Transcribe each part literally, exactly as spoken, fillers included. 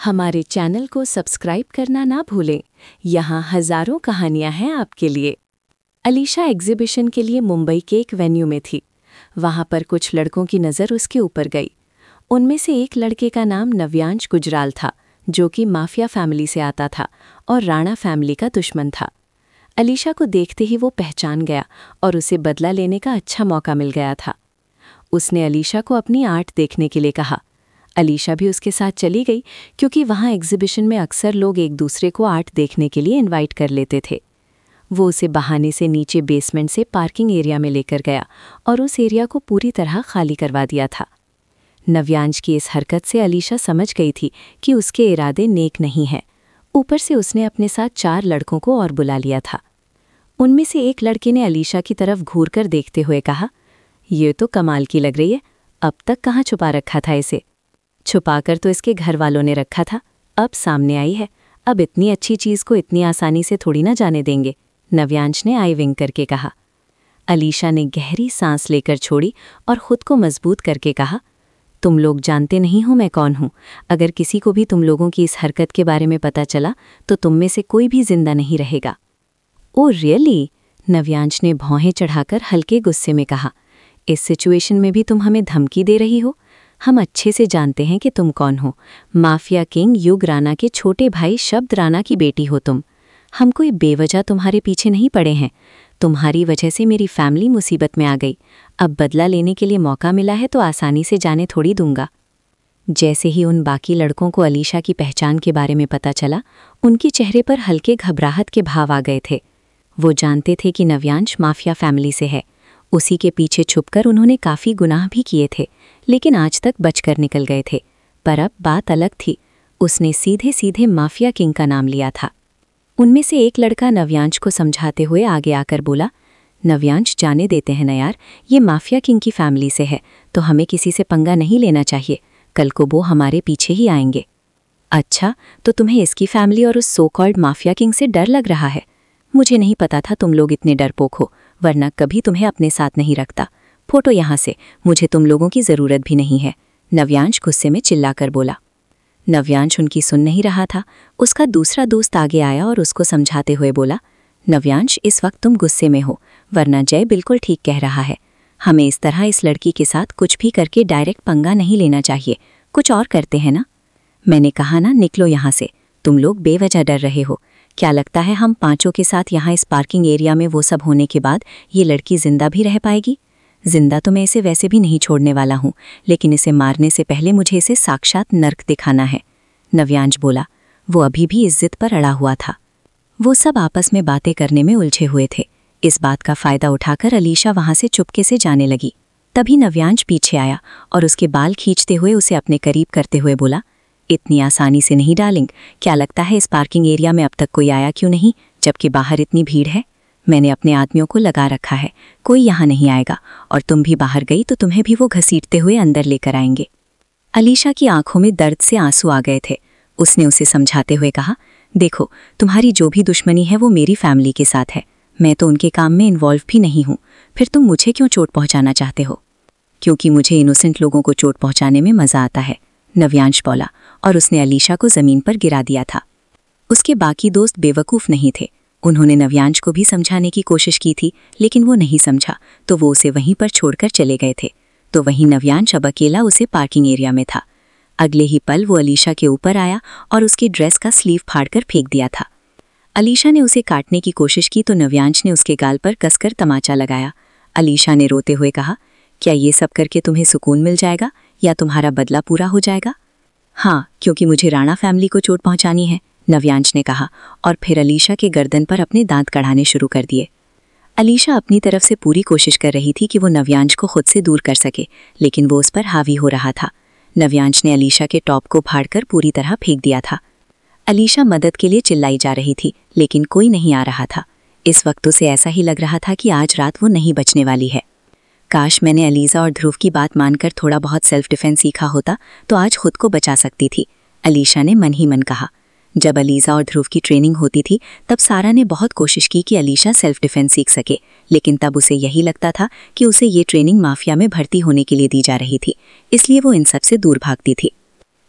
हमारे चैनल को सब्सक्राइब करना ना भूलें। यहाँ हजारों कहानियाँ हैं आपके लिए। अलीशा एग्जीबिशन के लिए मुंबई के एक वेन्यू में थी। वहाँ पर कुछ लड़कों की नज़र उसके ऊपर गई। उनमें से एक लड़के का नाम नव्यांश गुजराल था, जो कि माफिया फैमिली से आता था और राणा फैमिली का दुश्मन था। अलीशा को देखते ही वो पहचान गया और उसे बदला लेने का अच्छा मौका मिल गया था। उसने अलीशा को अपनी आर्ट देखने के लिए कहा। अलीशा भी उसके साथ चली गई, क्योंकि वहाँ एग्जीबिशन में अक्सर लोग एक दूसरे को आर्ट देखने के लिए इनवाइट कर लेते थे। वो उसे बहाने से नीचे बेसमेंट से पार्किंग एरिया में लेकर गया और उस एरिया को पूरी तरह खाली करवा दिया था। नव्यांश की इस हरकत से अलीशा समझ गई थी कि उसके इरादे नेक नहीं हैं। ऊपर से उसने अपने साथ चार लड़कों को और बुला लिया था। उनमें से एक लड़के ने अलीशा की तरफ घूरकर देखते हुए कहा, ये तो कमाल की लग रही है। अब तक कहाँ छुपा रखा था इसे? छुपाकर तो इसके घर वालों ने रखा था, अब सामने आई है। अब इतनी अच्छी चीज़ को इतनी आसानी से थोड़ी ना जाने देंगे, नव्यांश ने आई विंग करके कहा। अलीशा ने गहरी सांस लेकर छोड़ी और ख़ुद को मजबूत करके कहा, तुम लोग जानते नहीं हो मैं कौन हूँ। अगर किसी को भी तुम लोगों की इस हरकत के बारे में पता चला तो तुम में से कोई भी जिंदा नहीं रहेगा। Oh really? नव्यांश ने भौहें चढ़ाकर हल्के गुस्से में कहा। इस सिचुएशन में भी तुम हमें धमकी दे रही हो? हम अच्छे से जानते हैं कि तुम कौन हो। माफिया किंग युग राणा के छोटे भाई शब्द राणा की बेटी हो तुम। हम कोई बेवजह तुम्हारे पीछे नहीं पड़े हैं। तुम्हारी वजह से मेरी फैमिली मुसीबत में आ गई। अब बदला लेने के लिए मौका मिला है तो आसानी से जाने थोड़ी दूंगा। जैसे ही उन बाकी लड़कों को अलीशा की पहचान के बारे में पता चला, उनके चेहरे पर हल्के घबराहट के भाव आ गए थे। वो जानते थे कि नव्यांश माफिया फैमिली से है। उसी के पीछे छुपकर उन्होंने काफ़ी गुनाह भी किए थे, लेकिन आज तक बचकर निकल गए थे। पर अब बात अलग थी। उसने सीधे सीधे माफिया किंग का नाम लिया था। उनमें से एक लड़का नव्यांश को समझाते हुए आगे आकर बोला, नव्यांश जाने देते हैं ना यार, ये माफिया किंग की फैमिली से है तो हमें किसी से पंगा नहीं लेना चाहिए। कल को वो हमारे पीछे ही आएंगे। अच्छा, तो तुम्हें इसकी फैमिली और उस सो कॉल्ड माफिया किंग से डर लग रहा है? मुझे नहीं पता था तुम लोग इतने डरपोक हो, वरना कभी तुम्हें अपने साथ नहीं रखता। फोटो यहाँ से, मुझे तुम लोगों की ज़रूरत भी नहीं है, नव्यांश गुस्से में चिल्लाकर बोला। नव्यांश उनकी सुन नहीं रहा था। उसका दूसरा दोस्त आगे आया और उसको समझाते हुए बोला, नव्यांश इस वक्त तुम गुस्से में हो, वरना जय बिल्कुल ठीक कह रहा है। हमें इस तरह इस लड़की के साथ कुछ भी करके डायरेक्ट पंगा नहीं लेना चाहिए। कुछ और करते हैं ना। मैंने कहा ना, निकलो यहाँ से। तुम लोग बेवजह डर रहे हो। क्या लगता है हम पांचों के साथ यहाँ इस पार्किंग एरिया में वो सब होने के बाद ये लड़की जिंदा भी रह पाएगी? जिंदा तो मैं इसे वैसे भी नहीं छोड़ने वाला हूँ, लेकिन इसे मारने से पहले मुझे इसे साक्षात नर्क दिखाना है, नव्यांश बोला। वो अभी भी इस जिद पर अड़ा हुआ था। वो सब आपस में बातें करने में उलझे हुए थे। इस बात का फायदा उठाकर अलीशा वहां से चुपके से जाने लगी। तभी नव्यांश पीछे आया और उसके बाल खींचते हुए उसे अपने करीब करते हुए बोला, इतनी आसानी से नहीं डार्लिंग। क्या लगता है इस पार्किंग एरिया में अब तक कोई आया क्यों नहीं, जबकि बाहर इतनी भीड़ है? मैंने अपने आदमियों को लगा रखा है, कोई यहाँ नहीं आएगा, और तुम भी बाहर गई तो तुम्हें भी वो घसीटते हुए अंदर लेकर आएंगे। अलीशा की आंखों में दर्द से आंसू आ गए थे। उसने उसे समझाते हुए कहा, देखो, तुम्हारी जो भी दुश्मनी है वो मेरी फैमिली के साथ है। मैं तो उनके काम में इन्वॉल्व भी नहीं हूँ। फिर तुम मुझे क्यों चोट पहुँचाना चाहते हो? क्योंकि मुझे इनोसेंट लोगों को चोट पहुँचाने में मज़ा आता है, नव्यांश बोला, और उसने अलीशा को ज़मीन पर गिरा दिया था। उसके बाकी दोस्त बेवकूफ़ नहीं थे। उन्होंने नव्यांश को भी समझाने की कोशिश की थी, लेकिन वो नहीं समझा, तो वो उसे वहीं पर छोड़कर चले गए थे। तो वहीं नव्यांश अब अकेला उसे पार्किंग एरिया में था। अगले ही पल वो अलीशा के ऊपर आया और उसकी ड्रेस का स्लीव फाड़कर फेंक दिया था। अलीशा ने उसे काटने की कोशिश की तो नव्यांश ने उसके गाल पर कसकर तमाचा लगाया। अलीशा ने रोते हुए कहा, क्या ये सब करके तुम्हें सुकून मिल जाएगा या तुम्हारा बदला पूरा हो जाएगा? हाँ, क्योंकि मुझे राणा फैमिली को चोट पहुंचानी है, नव्यांश ने कहा, और फिर अलीशा के गर्दन पर अपने दांत कढ़ाने शुरू कर दिए। अलीशा अपनी तरफ से पूरी कोशिश कर रही थी कि वो नव्यांश को खुद से दूर कर सके, लेकिन वो उस पर हावी हो रहा था। नव्यांश ने अलीशा के टॉप को फाड़कर पूरी तरह फेंक दिया था। अलीशा मदद के लिए चिल्लाई जा रही थी, लेकिन कोई नहीं आ रहा था। इस वक्त उसे ऐसा ही लग रहा था कि आज रात वो नहीं बचने वाली है। काश मैंने अलीज़ा और ध्रुव की बात मानकर थोड़ा बहुत सेल्फ डिफेंस सीखा होता तो आज खुद को बचा सकती थी, अलीशा ने मन ही मन कहा। जब अलीज़ा और ध्रुव की ट्रेनिंग होती थी तब सारा ने बहुत कोशिश की कि अलीशा सेल्फ डिफेंस सीख सके, लेकिन तब उसे यही लगता था कि उसे ये ट्रेनिंग माफिया में भर्ती होने के लिए दी जा रही थी, इसलिए वो इन सब से दूर भागती थी।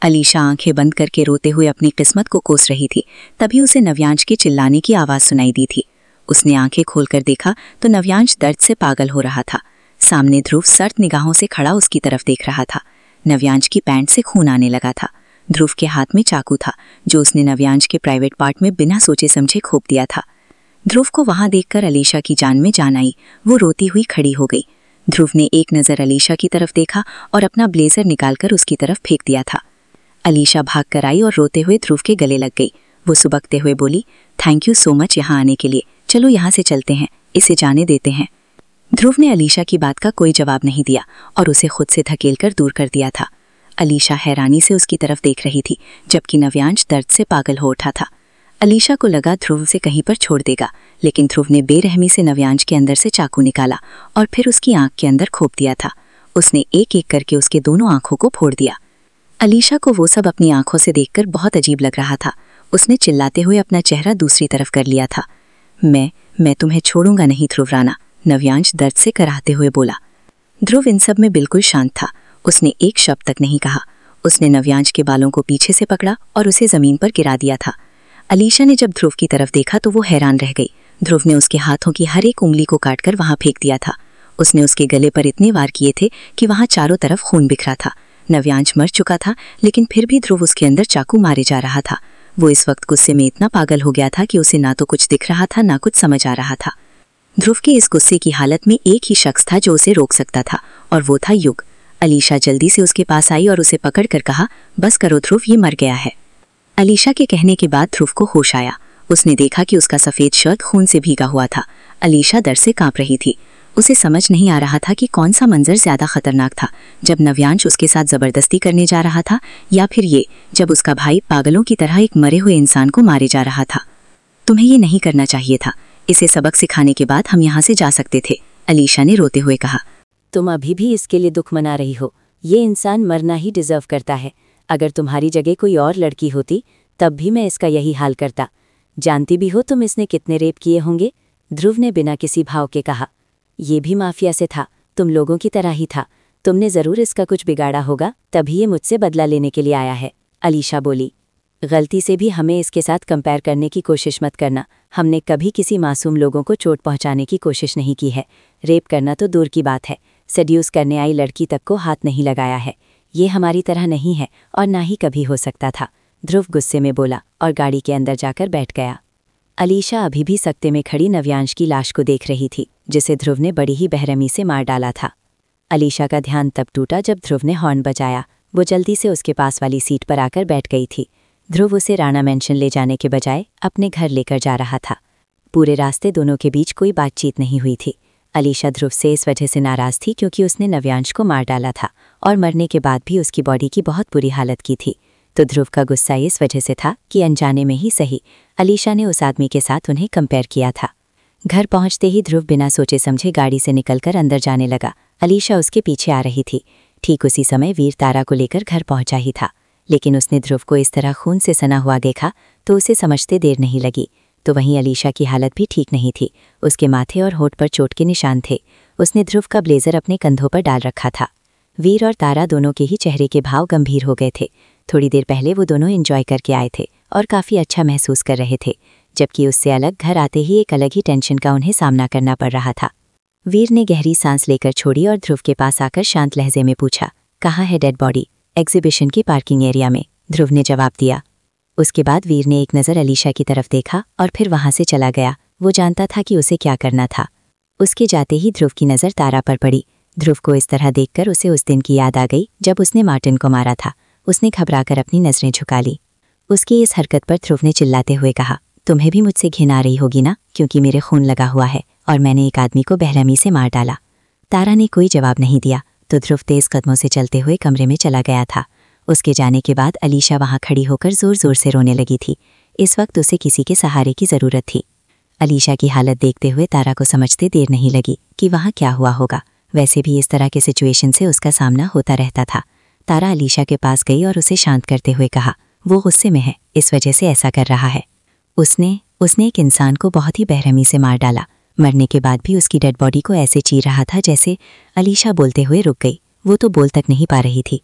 अलीशा आंखें बंद करके रोते हुए अपनी किस्मत को कोस रही थी। तभी उसे नव्यांश के चिल्लाने की आवाज सुनाई दी थी। उसने आंखें खोलकर देखा तो नव्यांश दर्द से पागल हो रहा था। सामने ध्रुव सर्द निगाहों से खड़ा उसकी तरफ देख रहा था। नव्यांश की पैंट से खून आने लगा था। ध्रुव के हाथ में चाकू था जो उसने नव्यांश के प्राइवेट पार्ट में बिना सोचे समझे घोंप दिया था। ध्रुव को वहां देखकर अलीशा की जान में जान आई। वो रोती हुई खड़ी हो गई। ध्रुव ने एक नजर अलीशा की तरफ देखा और अपना ब्लेजर निकालकर उसकी तरफ फेंक दिया था। अलीशा भाग कर आई और रोते हुए ध्रुव के गले लग गई। वो सुबकते हुए बोली, थैंक यू सो मच यहाँ आने के लिए। चलो यहाँ से चलते हैं, इसे जाने देते हैं। ध्रुव ने अलीशा की बात का कोई जवाब नहीं दिया और उसे खुद से धकेलकर दूर कर दिया था। अलीशा हैरानी से उसकी तरफ देख रही थी, जबकि नव्यांश दर्द से पागल हो उठा था। अलीशा को लगा ध्रुव से कहीं पर छोड़ देगा, लेकिन ध्रुव ने बेरहमी से नव्यांश के अंदर से चाकू निकाला और फिर उसकी आंख के अंदर घोंप दिया था। उसने एक एक करके उसके दोनों आंखों को फोड़ दिया। अलीशा को वो सब अपनी आंखों से देखकर बहुत अजीब लग रहा था। उसने चिल्लाते हुए अपना चेहरा दूसरी तरफ कर लिया था। मैं मैं तुम्हें छोड़ूंगा नहीं ध्रुव राणा, नव्यांश दर्द से कराहते हुए बोला। ध्रुव इन सब में बिल्कुल शांत था। उसने एक शब्द तक नहीं कहा। उसने नव्यांश के बालों को पीछे से पकड़ा और उसे जमीन पर गिरा दिया था। अलीशा ने जब ध्रुव की तरफ देखा तो वो हैरान रह गई। ध्रुव ने उसके हाथों की हर एक उंगली को काटकर वहां फेंक दिया था। उसने उसके गले पर इतने वार किए थे कि वहां चारों तरफ खून बिखरा था। नव्यांश मर चुका था, लेकिन फिर भी ध्रुव उसके अंदर चाकू मारे जा रहा था। वो इस वक्त गुस्से में इतना पागल हो गया था कि उसे ना तो कुछ दिख रहा था ना कुछ समझ आ रहा था। ध्रुव के इस गुस्से की हालत में एक ही शख्स था जो उसे रोक सकता था, और वो था युग। अलीशा जल्दी से उसके पास आई और उसे पकड़कर कहा, बस करो ध्रुव, ये मर गया है। अलीशा के कहने के बाद ध्रुव को होश आया। उसने देखा कि उसका सफेद शर्ट खून से भीगा हुआ था। अलीशा डर से कांप रही थी। उसे समझ नहीं आ रहा था कि कौन सा मंजर ज्यादा खतरनाक था, जब नव्यांश उसके साथ जबरदस्ती करने जा रहा था या फिर ये जब उसका भाई पागलों की तरह एक मरे हुए इंसान को मारे जा रहा था। तुम्हें ये नहीं करना चाहिए था। इसे सबक सिखाने के बाद हम यहाँ से जा सकते थे, अलीशा ने रोते हुए कहा। तुम अभी भी इसके लिए दुख मना रही हो। ये इंसान मरना ही डिजर्व करता है। अगर तुम्हारी जगह कोई और लड़की होती तब भी मैं इसका यही हाल करता। जानती भी हो तुम इसने कितने रेप किए होंगे, ध्रुव ने बिना किसी भाव के कहा। ये भी माफिया से था, तुम लोगों की तरह ही था। तुमने ज़रूर इसका कुछ बिगाड़ा होगा, तभी ये मुझसे बदला लेने के लिए आया है, अलीशा बोली। गलती से भी हमें इसके साथ कंपेयर करने की कोशिश मत करना। हमने कभी किसी मासूम लोगों को चोट पहुंचाने की कोशिश नहीं की है। रेप करना तो दूर की बात है, सेड्यूस करने आई लड़की तक को हाथ नहीं लगाया है। ये हमारी तरह नहीं है और ना ही कभी हो सकता था, ध्रुव गुस्से में बोला और गाड़ी के अंदर जाकर बैठ गया। अलीशा अभी भी सकते में खड़ी नव्यांश की लाश को देख रही थी, जिसे ध्रुव ने बड़ी ही बेरहमी से मार डाला था। अलीशा का ध्यान तब टूटा जब ध्रुव ने हॉर्न बजाया। वो जल्दी से उसके पास वाली सीट पर आकर बैठ गई थी। ध्रुव उसे राणा मेंशन ले जाने के बजाय अपने घर लेकर जा रहा था। पूरे रास्ते दोनों के बीच कोई बातचीत नहीं हुई थी। अलीशा ध्रुव से इस वजह से नाराज थी क्योंकि उसने नव्यांश को मार डाला था और मरने के बाद भी उसकी बॉडी की बहुत बुरी हालत की थी। तो ध्रुव का गुस्सा इस वजह से था कि अनजाने में ही सही अलीशा ने उस आदमी के साथ उन्हें कंपेयर किया था। घर पहुंचते ही ध्रुव बिना सोचे समझे गाड़ी से निकलकर अंदर जाने लगा। अलीशा उसके पीछे आ रही थी। ठीक उसी समय वीर तारा को लेकर घर पहुंचा ही था, लेकिन उसने ध्रुव को इस तरह खून से सना हुआ देखा तो उसे समझते देर नहीं लगी। तो वहीं अलीशा की हालत भी ठीक नहीं थी। उसके माथे और होठ पर चोट के निशान थे। उसने ध्रुव का ब्लेजर अपने कंधों पर डाल रखा था। वीर और तारा दोनों के ही चेहरे के भाव गंभीर हो गए थे। थोड़ी देर पहले वो दोनों एंजॉय करके आए थे और काफ़ी अच्छा महसूस कर रहे थे, जबकि उससे अलग घर आते ही एक अलग ही टेंशन का उन्हें सामना करना पड़ रहा था। वीर ने गहरी सांस लेकर छोड़ी और ध्रुव के पास आकर शांत लहजे में पूछा, कहाँ है डेड बॉडी? एग्जीबिशन की पार्किंग एरिया में, ध्रुव ने जवाब दिया। उसके बाद वीर ने एक नज़र अलीशा की तरफ देखा और फिर वहां से चला गया। वो जानता था कि उसे क्या करना था। उसके जाते ही ध्रुव की नज़र तारा पर पड़ी। ध्रुव को इस तरह देखकर उसे उस दिन की याद आ गई जब उसने मार्टिन को मारा था। उसने घबराकर अपनी नज़रें झुका ली। उसकी इस हरकत पर ध्रुव ने चिल्लाते हुए कहा, तुम्हें भी मुझसे घिन आ रही होगी ना, क्योंकि मेरे खून लगा हुआ है और मैंने एक आदमी को बेरहमी से मार डाला। तारा ने कोई जवाब नहीं दिया तो ध्रुव तेज कदमों से चलते हुए कमरे में चला गया था। उसके जाने के बाद अलीशा वहां खड़ी होकर जोर जोर से रोने लगी थी। इस वक्त उसे किसी के सहारे की ज़रूरत थी। अलीशा की हालत देखते हुए तारा को समझते देर नहीं लगी कि वहां क्या हुआ होगा। वैसे भी इस तरह के सिचुएशन से उसका सामना होता रहता था। तारा अलीशा के पास गई और उसे शांत करते हुए कहा, वो गुस्से में है, इस वजह से ऐसा कर रहा है। उसने उसने एक इंसान को बहुत ही बेरहमी से मार डाला। मरने के बाद भी उसकी डेड बॉडी को ऐसे चीर रहा था जैसे। अलीशा बोलते हुए रुक गई। वो तो बोल तक नहीं पा रही थी।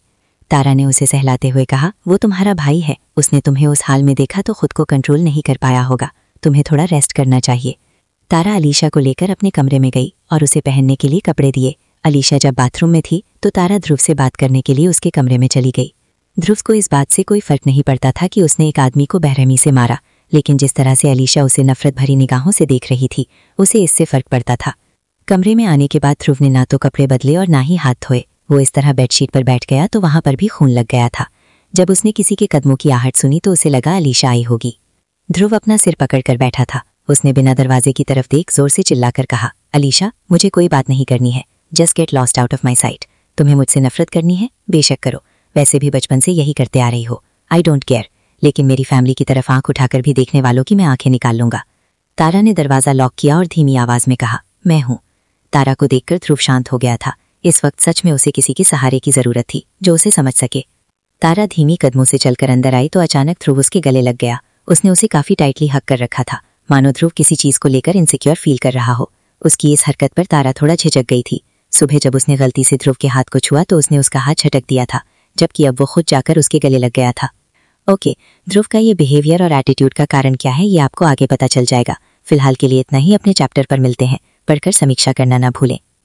तारा ने उसे सहलाते हुए कहा, वो तुम्हारा भाई है, उसने तुम्हें उस हाल में देखा तो खुद को कंट्रोल नहीं कर पाया होगा, तुम्हें थोड़ा रेस्ट करना चाहिए। तारा अलीशा को लेकर अपने कमरे में गई और उसे पहनने के लिए कपड़े दिए। अलीशा जब बाथरूम में थी तो तारा ध्रुव से बात करने के लिए उसके कमरे में चली गई। ध्रुव को इस बात से कोई फर्क नहीं पड़ता था कि उसने एक आदमी को बेरहमी से मारा, लेकिन जिस तरह से अलीशा उसे नफरत भरी निगाहों से देख रही थी उसे इससे फर्क पड़ता था। कमरे में आने के बाद ध्रुव ने ना तो कपड़े बदले और ना ही हाथ धोए। वो इस तरह बेडशीट पर बैठ गया तो वहां पर भी खून लग गया था। जब उसने किसी के कदमों की आहट सुनी तो उसे लगा अलीशा आई होगी। ध्रुव अपना सिर पकड़कर बैठा था। उसने बिना दरवाजे की तरफ देख जोर से चिल्लाकर कहा, अलीशा, मुझे कोई बात नहीं करनी है, just get lost out of my sight. तुम्हें मुझसे नफरत करनी है, बेशक करो, वैसे भी बचपन से यही करते आ रही हो, आई डोंट केयर, लेकिन मेरी फैमिली की तरफ आंख उठाकर भी देखने वालों की मैं आंखें निकाल लूंगा। तारा ने दरवाजा लॉक किया और धीमी आवाज में कहा, मैं हूं। तारा को देखकर ध्रुव शांत हो गया था। इस वक्त सच में उसे किसी के सहारे की जरूरत थी जो उसे समझ सके। तारा धीमी कदमों से चलकर अंदर आई तो अचानक ध्रुव उसके गले लग गया। उसने उसे काफी टाइटली हक कर रखा था, मानो ध्रुव किसी चीज को लेकर इनसिक्योर फील कर रहा हो। उसकी इस हरकत पर तारा थोड़ा झिझक गई थी। सुबह जब उसने गलती से ध्रुव के हाथ को छुआ तो उसने उसका हाथ झटक दिया था, जबकि अब वो खुद जाकर उसके गले लग गया था। ओके, ध्रुव का ये बिहेवियर और एटीट्यूड का कारण क्या है ये आपको आगे पता चल जाएगा। फिलहाल के लिए इतना ही। अपने चैप्टर पर मिलते हैं, पढ़कर समीक्षा करना ना भूलें।